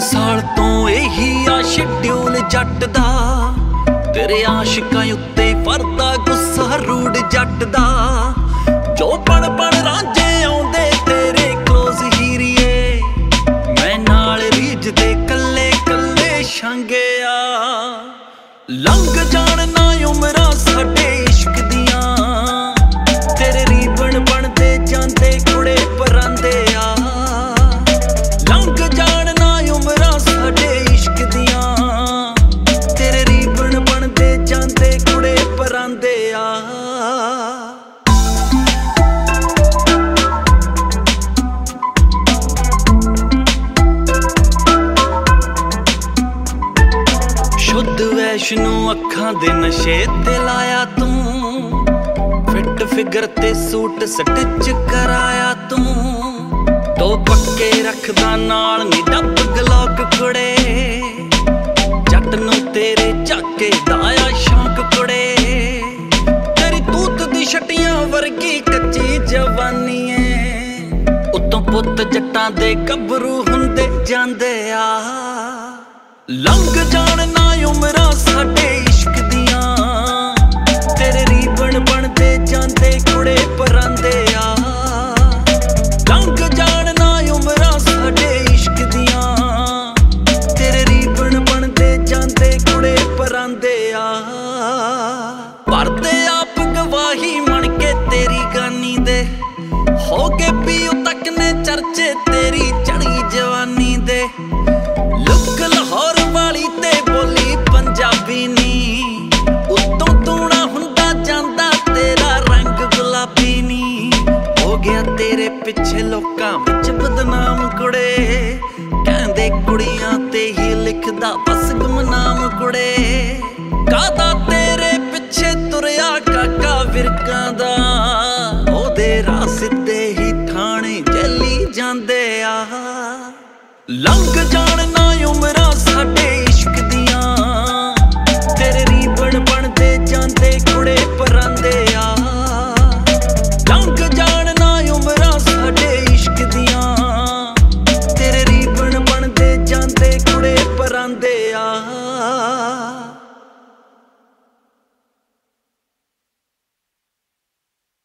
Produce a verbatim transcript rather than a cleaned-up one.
साल तो यही आ शेड्यूल जट दा, तेरे आशिकां उत्ते फरदा गुस्सा रूड जट दा। जो पड़ पड़ रांझे आउंदे तेरे क्लोज हीरिए, मैं नाल रीझदे कल्ले कल्ले छांगे आ। लंघ जाण ना उमरां साडे इश्क दियां, तेरे रीबन बनदे जांदे कुड़े परांदे आ। लंघ जाण ना उमरां साडे इश्क दियां, तेरे रीबन बनदे जांदे कुड़े परांदे आ। शुद्ध वैष्णो अखां दे नशे ते लाया तू, फिट फिगर ते सूट स्टिच कराया तू। तो पक्के रखदा नाल नी डब गलौक कुड़े, जट नूं तेरे झाके दा आ शौक कुड़े। तेरी तूत दी छटियां वर्गी कच्ची जवानी ऐ, उत्तों पुत्त जट्टां दे गभरू हुंदे जांदे आ। लंघ जाण ना उमरां साडे इश्क दियां, तेरे रीबन बनदे जांदे कुड़े परांदे आ। लंघ जाण ना उमरां साडे इश्क दियां, तेरे रीबन बनदे जांदे कुड़े परांदे आ। भरदे आप गवाही मन के तेरी गानी दे, हो गए पीओ तक ने चर्चे तेरी चढ़ी जवानी दे। लुक लाहौर वाली ते बोली पंजाबी नी, उत्तों तूना हुंदा जांदा तेरा रंग गुलाबी नी। हो गया तेरे पिछे लोकां विच बदनाम कुड़े, कहंदे कुड़ियां ते ही लिखदा बस गुमनाम कुड़े। कादा तेरे पिछे तुरया काका विरकां दा, ओदे राह सिद्धे ही थाणे जैली जांदे आ। लंघ जाण ना उमरां साडे इश्क दी,